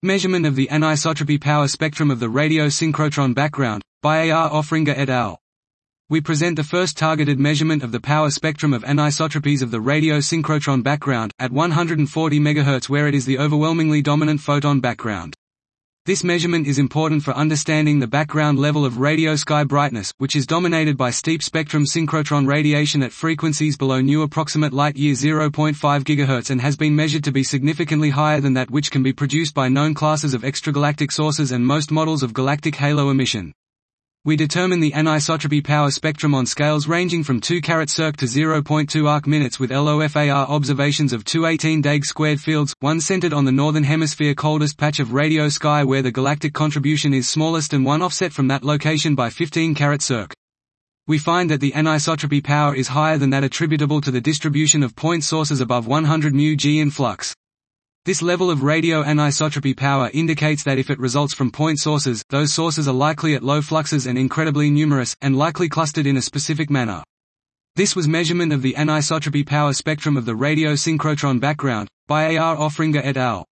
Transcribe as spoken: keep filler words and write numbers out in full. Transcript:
Measurement of the anisotropy power spectrum of the radio synchrotron background, by A R Offringer et al. We present the first targeted measurement of the power spectrum of anisotropies of the radio synchrotron background, at one hundred forty megahertz where it is the overwhelmingly dominant photon background. This measurement is important for understanding the background level of radio sky brightness, which is dominated by steep spectrum synchrotron radiation at frequencies below new approximate light year zero point five gigahertz and has been measured to be significantly higher than that which can be produced by known classes of extragalactic sources and most models of galactic halo emission. We determine the anisotropy power spectrum on scales ranging from two carat circ to zero point two arc minutes with LOFAR observations of two eighteen Daigs squared fields, one centered on the northern hemisphere coldest patch of radio sky where the galactic contribution is smallest and one offset from that location by fifteen carat circ. We find that the anisotropy power is higher than that attributable to the distribution of point sources above one hundred mu G in flux. This level of radio anisotropy power indicates that if it results from point sources, those sources are likely at low fluxes and incredibly numerous, and likely clustered in a specific manner. This was measurement of the anisotropy power spectrum of the radio synchrotron background, by A R Offringer et al.